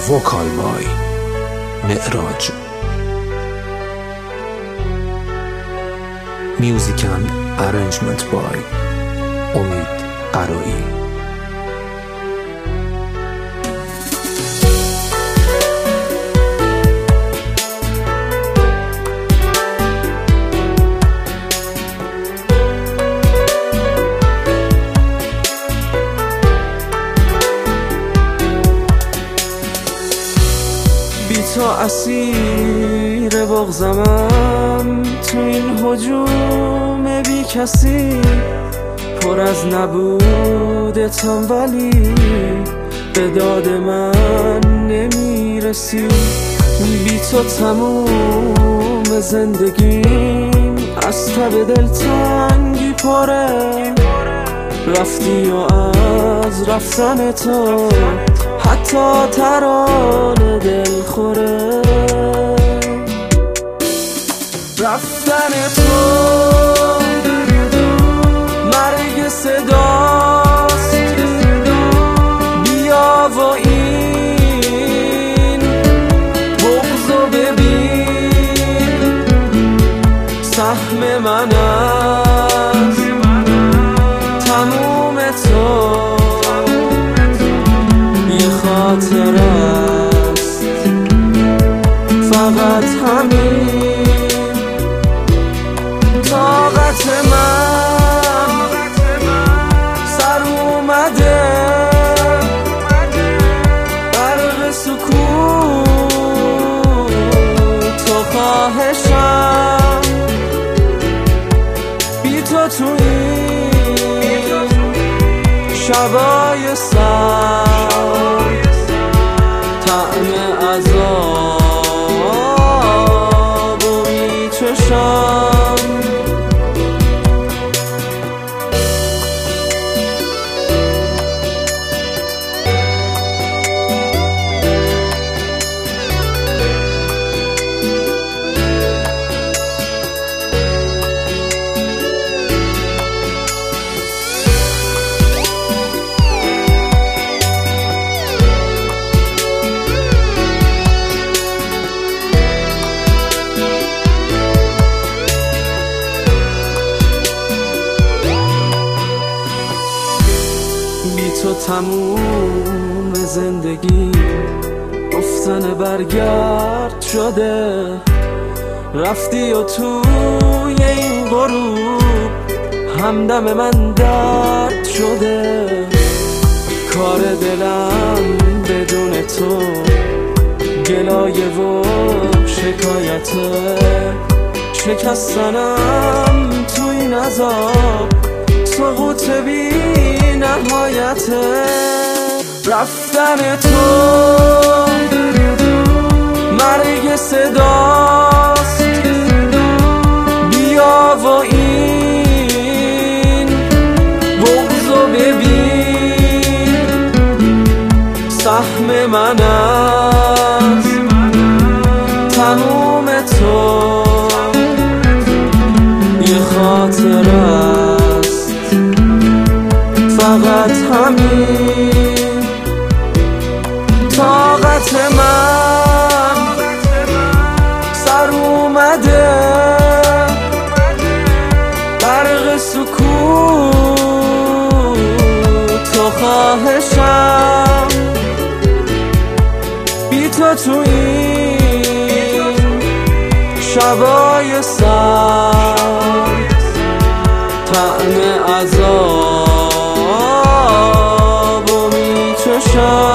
وکال بای معراج. میوزیک اند ارنجمنت بای امید قرایی. بی تو اسیر بغضمم تو این هجوم بی کسی، پر از نبودتم ولی به داد من نمیرسی. بی تو تموم زندگیم از تب دلتنگی پره، رفتی و از رفتن تو حتی ترانه دل خوره. رفتن تو مرگ صداست، بیا و این بغضو ببین، سهم من از تموم تو یه خاطر است، فقط همین. طاقت من سر اومده، غرق سکوت تو خواهشم. بی تو تو این شبای سر طعم عذاب و میچشم. بی تو تموم زندگی گفتن برگرد شده، رفتی و توی این غروب همدم من درد شده. کار دلم بدون تو گلایه و شکایته، شکستنم تو این عذاب سقوط بی نهایته. رفتن تو مرگ صداست، بیا و این بغضو ببین، سهم من از تموم تو یه خاطر است، فقط همین. طاقت من سر اومده، غرق سکوت تو خواهشم. بی تو تو این شبای سر طعم عذاب و میچشم.